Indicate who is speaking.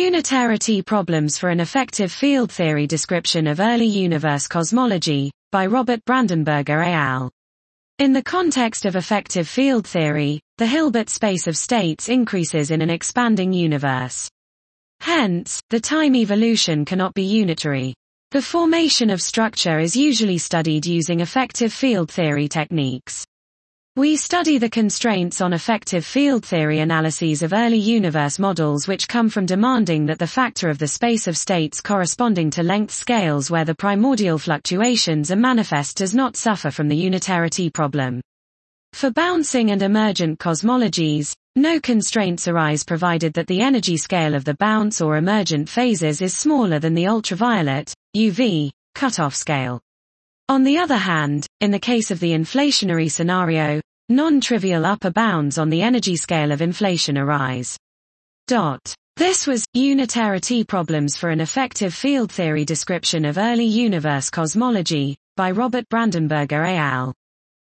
Speaker 1: Unitarity Problems for an Effective Field Theory Description of Early Universe Cosmology, by Robert Brandenberger et al. In the context of effective field theory, the Hilbert space of states increases in an expanding universe. Hence, the time evolution cannot be unitary. The formation of structure is usually studied using effective field theory techniques. We study the constraints on effective field theory analyses of early universe models which come from demanding that the factor of the space of states corresponding to length scales where the primordial fluctuations are manifest does not suffer from the unitarity problem. For bouncing and emergent cosmologies, no constraints arise provided that the energy scale of the bounce or emergent phases is smaller than the ultraviolet, UV, cutoff scale. On the other hand, in the case of the inflationary scenario, non-trivial upper bounds on the energy scale of inflation arise. This was Unitarity Problems for an Effective Field Theory Description of Early Universe Cosmology, by Robert Brandenberger et al.